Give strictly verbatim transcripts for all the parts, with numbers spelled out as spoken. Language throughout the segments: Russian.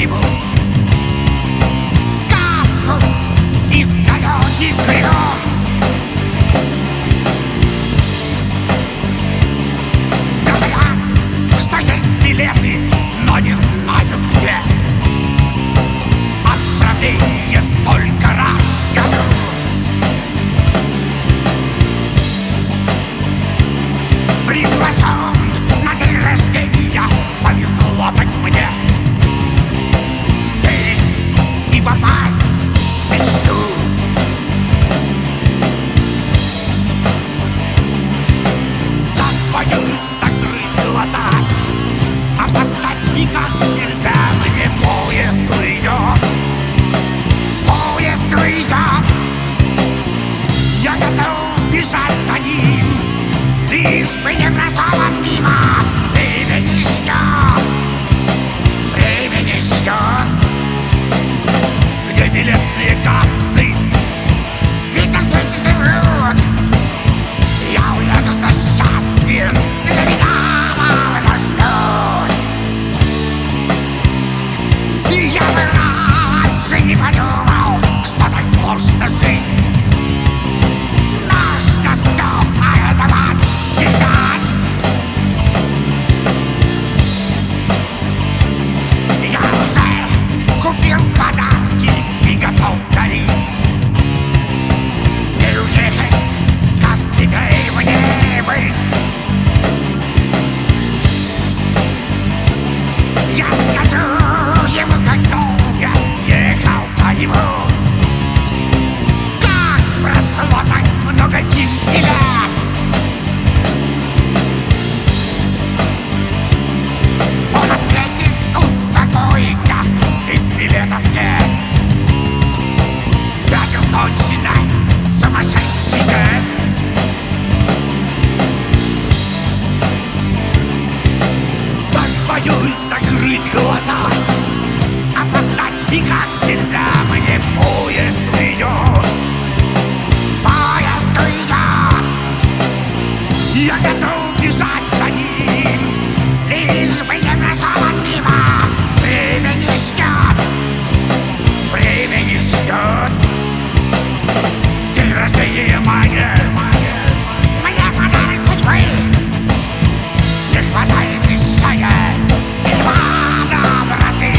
по-прежнему сказку из далеких грез. Говорят, что есть билеты, но не знают где. Отправление только раз в году. Приглашен на день рождения, повезло так мне верить и попасть в мечту. Так боюсь закрыть глаза, опоздать никак нельзя, мне поезд уйдет, поезд уйдет. Я готов бежать за ним, лишь бы не прошел он мимо. Время не ждет, время не ждет. Где билетные кассы? Видно, все часы врут. Я уеду за счастьем, для меня мало ждут. И я бы раньше не подумал, что так сложно жить. Нужно все, а этого нельзя. Я уже купил подарки и готов дарить. И уехать, как теперь мне быть? Я скажу ему, как долго ехал по нему, как прошло так много зим и лет. Он ответит: успокойся, ведь билетов нет. Спятил точно, сумасшедший дед. Так боюсь закрыть глаза, опоздать никак нельзя, мне поезд уйдет, поезд уйдет. Я готов бежать за ним, лишь бы не прошел он мимо. Время не ждет, время не ждет. День рождения магия, мне подарок судьбы. Не хватает решения и доброты.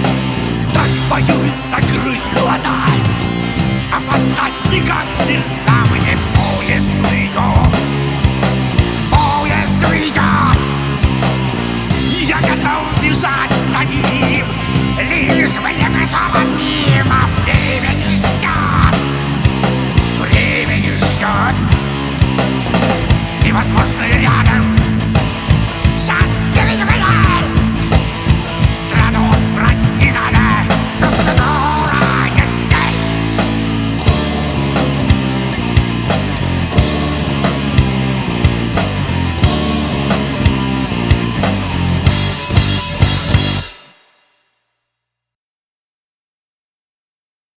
Боюсь закрыть глаза, опоздать никак нельзя.